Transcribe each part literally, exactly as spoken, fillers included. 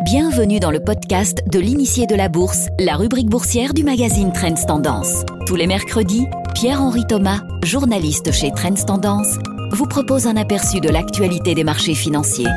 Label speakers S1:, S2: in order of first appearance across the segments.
S1: Bienvenue dans le podcast de l'initié de la bourse, la rubrique boursière du magazine Trends Tendance. Tous les mercredis, Pierre-Henri Thomas, journaliste chez Trends Tendance, vous propose un aperçu de l'actualité des marchés financiers.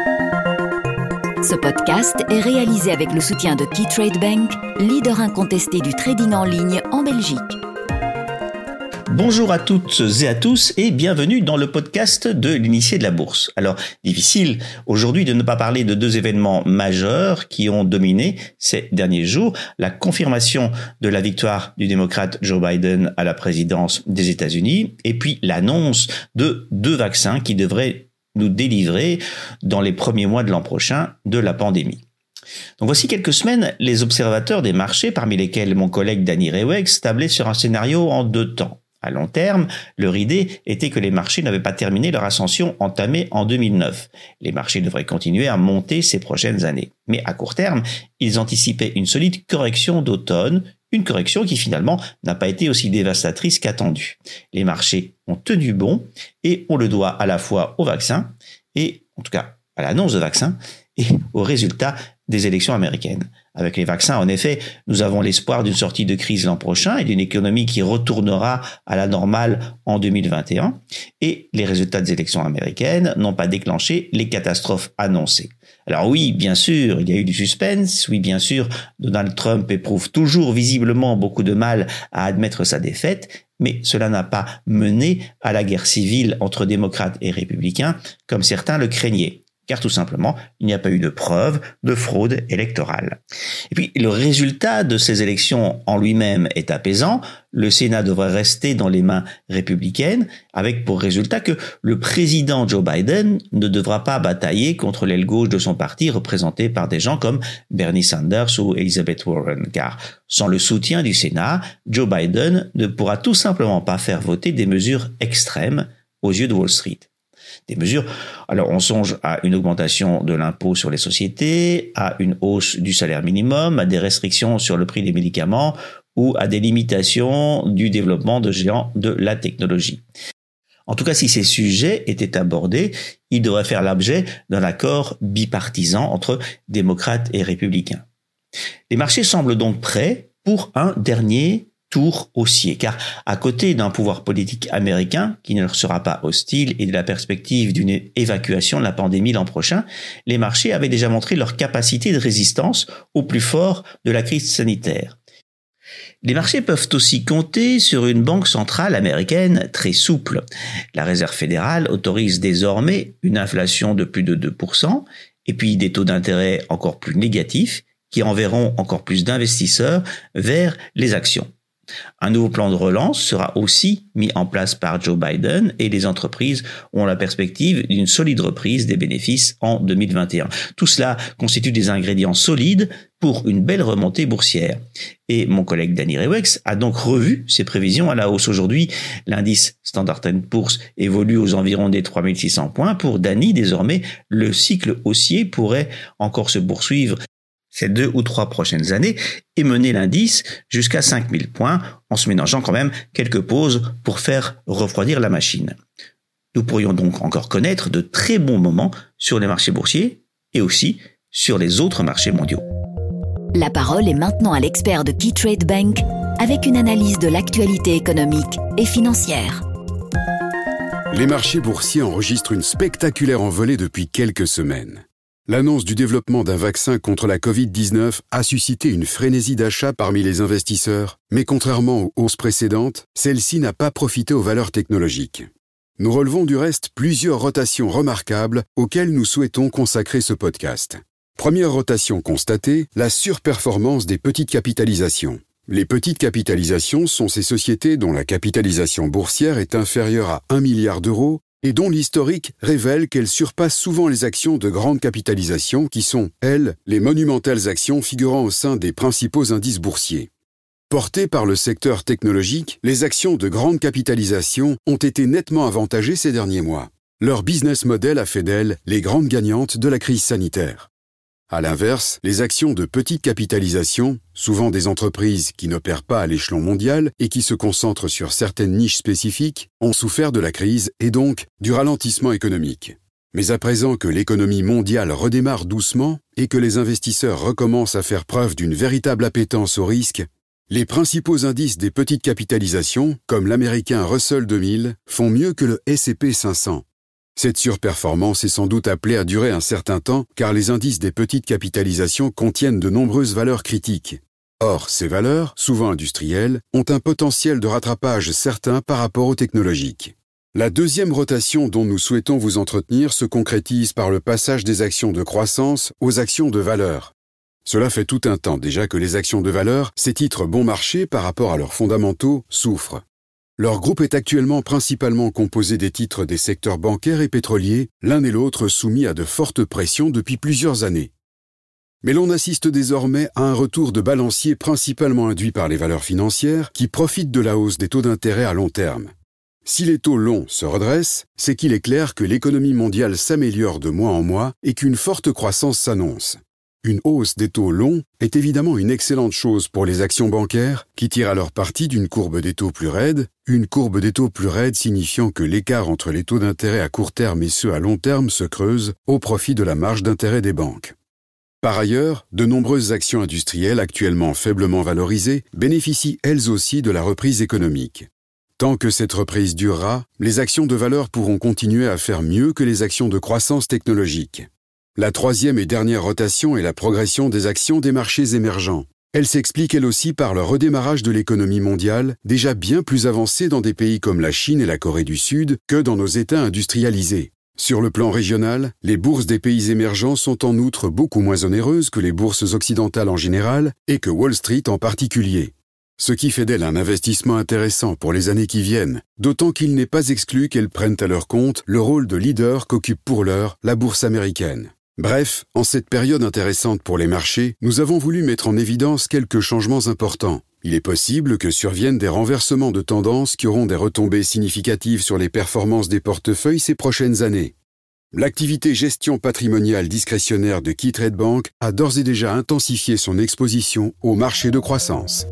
S1: Ce podcast est réalisé avec le soutien de Keytrade Bank, leader incontesté du trading en ligne en Belgique.
S2: Bonjour à toutes et à tous et bienvenue dans le podcast de l'initié de la bourse. Alors, difficile aujourd'hui de ne pas parler de deux événements majeurs qui ont dominé ces derniers jours. La confirmation de la victoire du démocrate Joe Biden à la présidence des États-Unis et puis l'annonce de deux vaccins qui devraient nous délivrer dans les premiers mois de l'an prochain de la pandémie. Donc voici quelques semaines, les observateurs des marchés, parmi lesquels mon collègue Danny Rewex, tablaient sur un scénario en deux temps. À long terme, leur idée était que les marchés n'avaient pas terminé leur ascension entamée en deux mille neuf. Les marchés devraient continuer à monter ces prochaines années. Mais à court terme, ils anticipaient une solide correction d'automne, une correction qui finalement n'a pas été aussi dévastatrice qu'attendue. Les marchés ont tenu bon et on le doit à la fois au vaccin et, en tout cas, à l'annonce de vaccins et aux résultats des élections américaines. Avec les vaccins, en effet, nous avons l'espoir d'une sortie de crise l'an prochain et d'une économie qui retournera à la normale en deux mille vingt et un. Et les résultats des élections américaines n'ont pas déclenché les catastrophes annoncées. Alors oui, bien sûr, il y a eu du suspense. Oui, bien sûr, Donald Trump éprouve toujours visiblement beaucoup de mal à admettre sa défaite. Mais cela n'a pas mené à la guerre civile entre démocrates et républicains, comme certains le craignaient. Car tout simplement, il n'y a pas eu de preuve de fraude électorale. Et puis, le résultat de ces élections en lui-même est apaisant. Le Sénat devrait rester dans les mains républicaines, avec pour résultat que le président Joe Biden ne devra pas batailler contre l'aile gauche de son parti, représentée par des gens comme Bernie Sanders ou Elizabeth Warren. Car sans le soutien du Sénat, Joe Biden ne pourra tout simplement pas faire voter des mesures extrêmes aux yeux de Wall Street. Des mesures, alors on songe à une augmentation de l'impôt sur les sociétés, à une hausse du salaire minimum, à des restrictions sur le prix des médicaments ou à des limitations du développement de géants de la technologie. En tout cas, si ces sujets étaient abordés, ils devraient faire l'objet d'un accord bipartisan entre démocrates et républicains. Les marchés semblent donc prêts pour un dernier tour haussier, car à côté d'un pouvoir politique américain qui ne leur sera pas hostile et de la perspective d'une évacuation de la pandémie l'an prochain, les marchés avaient déjà montré leur capacité de résistance au plus fort de la crise sanitaire. Les marchés peuvent aussi compter sur une banque centrale américaine très souple. La Réserve fédérale autorise désormais une inflation de plus de deux pour cent et puis des taux d'intérêt encore plus négatifs qui enverront encore plus d'investisseurs vers les actions. Un nouveau plan de relance sera aussi mis en place par Joe Biden et les entreprises ont la perspective d'une solide reprise des bénéfices en deux mille vingt et un. Tout cela constitue des ingrédients solides pour une belle remontée boursière. Et mon collègue Danny Rewex a donc revu ses prévisions à la hausse. Aujourd'hui, l'indice Standard and Poor's évolue aux environs des trois mille six cents points. Pour Danny, désormais, le cycle haussier pourrait encore se poursuivre ces deux ou trois prochaines années et mener l'indice jusqu'à cinq mille points en se ménageant quand même quelques pauses pour faire refroidir la machine. Nous pourrions donc encore connaître de très bons moments sur les marchés boursiers et aussi sur les autres marchés mondiaux.
S1: La parole est maintenant à l'expert de Keytrade Bank avec une analyse de l'actualité économique et financière.
S3: Les marchés boursiers enregistrent une spectaculaire envolée depuis quelques semaines. L'annonce du développement d'un vaccin contre la covid dix-neuf a suscité une frénésie d'achat parmi les investisseurs, mais contrairement aux hausses précédentes, celle-ci n'a pas profité aux valeurs technologiques. Nous relevons du reste plusieurs rotations remarquables auxquelles nous souhaitons consacrer ce podcast. Première rotation constatée, la surperformance des petites capitalisations. Les petites capitalisations sont ces sociétés dont la capitalisation boursière est inférieure à un milliard d'euros et dont l'historique révèle qu'elles surpassent souvent les actions de grande capitalisation qui sont, elles, les monumentales actions figurant au sein des principaux indices boursiers. Portées par le secteur technologique, les actions de grande capitalisation ont été nettement avantagées ces derniers mois. Leur business model a fait d'elles les grandes gagnantes de la crise sanitaire. À l'inverse, les actions de petite capitalisation, souvent des entreprises qui n'opèrent pas à l'échelon mondial et qui se concentrent sur certaines niches spécifiques, ont souffert de la crise et donc du ralentissement économique. Mais à présent que l'économie mondiale redémarre doucement et que les investisseurs recommencent à faire preuve d'une véritable appétence au risque, les principaux indices des petites capitalisations, comme l'américain Russell deux mille, font mieux que le S and P cinq cents. Cette surperformance est sans doute appelée à durer un certain temps car les indices des petites capitalisations contiennent de nombreuses valeurs critiques. Or, ces valeurs, souvent industrielles, ont un potentiel de rattrapage certain par rapport aux technologiques. La deuxième rotation dont nous souhaitons vous entretenir se concrétise par le passage des actions de croissance aux actions de valeur. Cela fait tout un temps déjà que les actions de valeur, ces titres bon marché par rapport à leurs fondamentaux, souffrent. Leur groupe est actuellement principalement composé des titres des secteurs bancaires et pétroliers, l'un et l'autre soumis à de fortes pressions depuis plusieurs années. Mais l'on assiste désormais à un retour de balancier principalement induit par les valeurs financières qui profitent de la hausse des taux d'intérêt à long terme. Si les taux longs se redressent, c'est qu'il est clair que l'économie mondiale s'améliore de mois en mois et qu'une forte croissance s'annonce. Une hausse des taux longs est évidemment une excellente chose pour les actions bancaires qui tirent alors parti d'une courbe des taux plus raide, une courbe des taux plus raide signifiant que l'écart entre les taux d'intérêt à court terme et ceux à long terme se creuse au profit de la marge d'intérêt des banques. Par ailleurs, de nombreuses actions industrielles actuellement faiblement valorisées bénéficient elles aussi de la reprise économique. Tant que cette reprise durera, les actions de valeur pourront continuer à faire mieux que les actions de croissance technologique. La troisième et dernière rotation est la progression des actions des marchés émergents. Elle s'explique elle aussi par le redémarrage de l'économie mondiale, déjà bien plus avancée dans des pays comme la Chine et la Corée du Sud que dans nos États industrialisés. Sur le plan régional, les bourses des pays émergents sont en outre beaucoup moins onéreuses que les bourses occidentales en général et que Wall Street en particulier. Ce qui fait d'elle un investissement intéressant pour les années qui viennent, d'autant qu'il n'est pas exclu qu'elles prennent à leur compte le rôle de leader qu'occupe pour l'heure la bourse américaine. Bref, en cette période intéressante pour les marchés, nous avons voulu mettre en évidence quelques changements importants. Il est possible que surviennent des renversements de tendance qui auront des retombées significatives sur les performances des portefeuilles ces prochaines années. L'activité gestion patrimoniale discrétionnaire de KeyTrade Bank a d'ores et déjà intensifié son exposition au marché de croissance.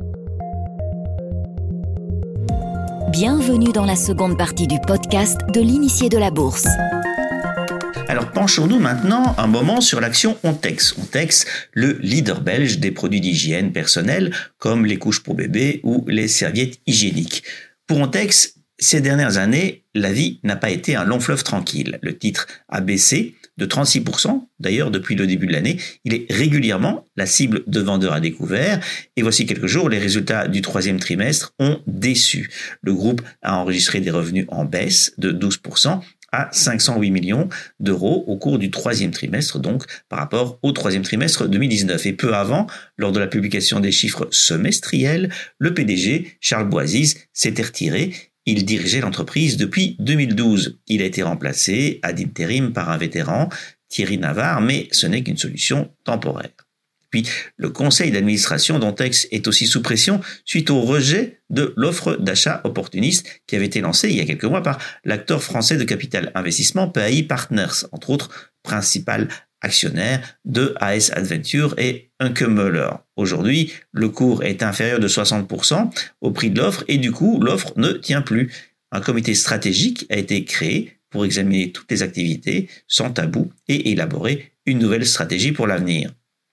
S1: Bienvenue dans la seconde partie du podcast de l'initié de la bourse.
S2: Alors penchons-nous maintenant un moment sur l'action Ontex. Ontex, le leader belge des produits d'hygiène personnelle comme les couches pour bébés ou les serviettes hygiéniques. Pour Ontex, ces dernières années, la vie n'a pas été un long fleuve tranquille. Le titre a baissé de trente-six pour cent. D'ailleurs, depuis le début de l'année, il est régulièrement la cible de vendeurs à découvert. Et voici quelques jours, les résultats du troisième trimestre ont déçu. Le groupe a enregistré des revenus en baisse de douze pour cent à cinq cent huit millions d'euros au cours du troisième trimestre, donc par rapport au troisième trimestre deux mille dix-neuf. Et peu avant, lors de la publication des chiffres semestriels, le P D G, Charles Boisiz, s'était retiré. Il dirigeait l'entreprise depuis deux mille douze. Il a été remplacé ad interim par un vétéran, Thierry Navarre, mais ce n'est qu'une solution temporaire. Puis, le conseil d'administration d'Ontex est aussi sous pression suite au rejet de l'offre d'achat opportuniste qui avait été lancée il y a quelques mois par l'acteur français de capital investissement P A I Partners, entre autres principal actionnaire de A S Adventure et Hunkemöller. Aujourd'hui, le cours est inférieur de soixante pour cent au prix de l'offre et du coup, l'offre ne tient plus. Un comité stratégique a été créé pour examiner toutes les activités sans tabou et élaborer une nouvelle stratégie pour l'avenir.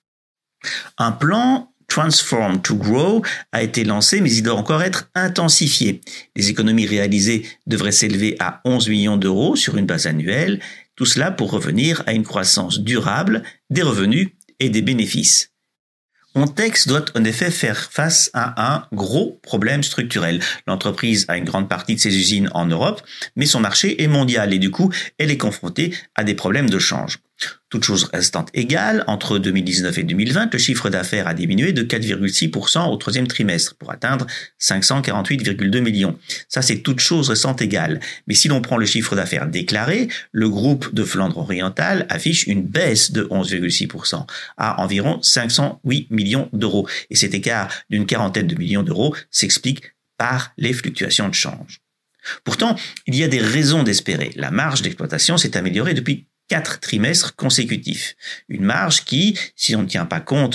S2: Un plan Transform to Grow a été lancé, mais il doit encore être intensifié. Les économies réalisées devraient s'élever à onze millions d'euros sur une base annuelle, tout cela pour revenir à une croissance durable des revenus et des bénéfices. Ontex doit en effet faire face à un gros problème structurel. L'entreprise a une grande partie de ses usines en Europe, mais son marché est mondial et du coup, elle est confrontée à des problèmes de change. Toutes choses restant égales, entre deux mille dix-neuf et deux mille vingt, le chiffre d'affaires a diminué de quatre virgule six pour cent au troisième trimestre pour atteindre cinq cent quarante-huit virgule deux millions. Ça, c'est toutes choses restant égales. Mais si l'on prend le chiffre d'affaires déclaré, le groupe de Flandre orientale affiche une baisse de onze virgule six pour cent à environ cinq cent huit millions d'euros. Et cet écart d'une quarantaine de millions d'euros s'explique par les fluctuations de change. Pourtant, il y a des raisons d'espérer. La marge d'exploitation s'est améliorée depuis quatre trimestres consécutifs. Une marge qui, si on ne tient pas compte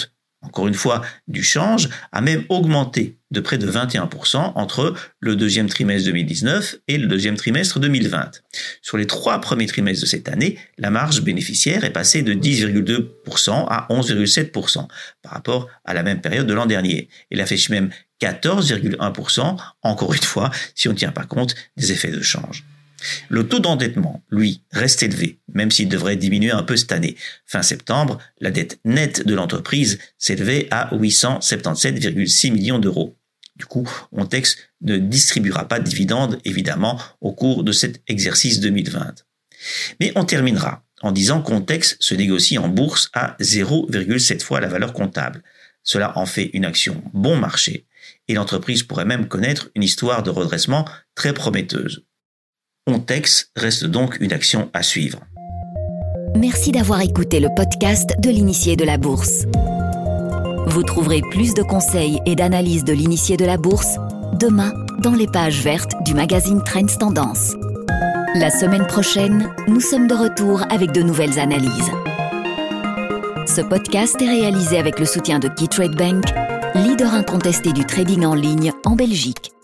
S2: encore une fois, du change, a même augmenté de près de vingt et un pour cent entre le deuxième trimestre deux mille dix-neuf et le deuxième trimestre deux mille vingt. Sur les trois premiers trimestres de cette année, la marge bénéficiaire est passée de dix virgule deux pour cent à onze virgule sept pour cent par rapport à la même période de l'an dernier. Elle affiche même quatorze virgule un pour cent, encore une fois, si on ne tient pas compte des effets de change. Le taux d'endettement, lui, reste élevé, même s'il devrait diminuer un peu cette année. Fin septembre, la dette nette de l'entreprise s'élevait à huit cent soixante-dix-sept virgule six millions d'euros. Du coup, Ontex ne distribuera pas de dividendes, évidemment, au cours de cet exercice deux mille vingt. Mais on terminera en disant qu'Ontex se négocie en bourse à zéro virgule sept fois la valeur comptable. Cela en fait une action bon marché, et l'entreprise pourrait même connaître une histoire de redressement très prometteuse. Ontex reste donc une action à suivre.
S1: Merci d'avoir écouté le podcast de l'initié de la bourse. Vous trouverez plus de conseils et d'analyses de l'initié de la bourse demain dans les pages vertes du magazine Trends Tendance. La semaine prochaine, nous sommes de retour avec de nouvelles analyses. Ce podcast est réalisé avec le soutien de KeyTrade Bank, leader incontesté du trading en ligne en Belgique.